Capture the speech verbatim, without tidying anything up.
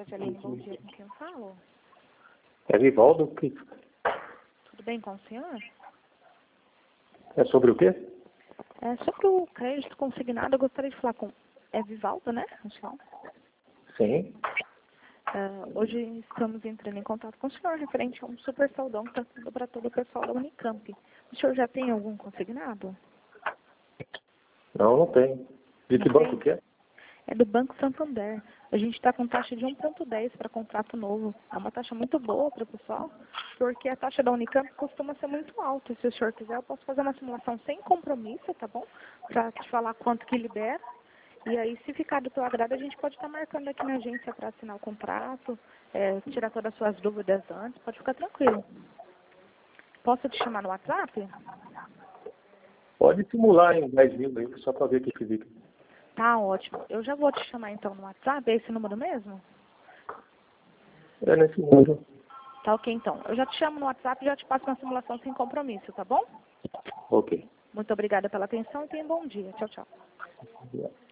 Jaline, bom dia. Com quem eu falo? É Vivaldo. Que... Tudo bem com o senhor? É sobre o quê? É sobre o crédito consignado, eu gostaria de falar com... É Vivaldo, né? Acho. Sim. Uh, hoje estamos entrando em contato com o senhor referente a um super saudão que está sendo para todo o pessoal da Unicamp. O senhor já tem algum consignado? Não, não tem. De que Não banco tem? que é? É do Banco Santander. A gente está com taxa de um vírgula dez para contrato novo. É uma taxa muito boa para o pessoal, porque a taxa da Unicamp costuma ser muito alta. Se o senhor quiser, eu posso fazer uma simulação sem compromisso, tá bom? Para te falar quanto que libera. E aí, se ficar do teu agrado, a gente pode estar marcando aqui na agência para assinar o contrato, é, tirar todas as suas dúvidas antes. Pode ficar tranquilo. Posso te chamar no WhatsApp? Pode simular em dez mil aí, só para ver que fica. Tá ótimo. Eu já vou te chamar então no WhatsApp. É esse número mesmo? É nesse número. Tá ok, então. Eu já te chamo no WhatsApp e já te passo uma simulação sem compromisso, tá bom? Ok. Muito obrigada pela atenção e tenha um bom dia. Tchau, tchau. Yeah.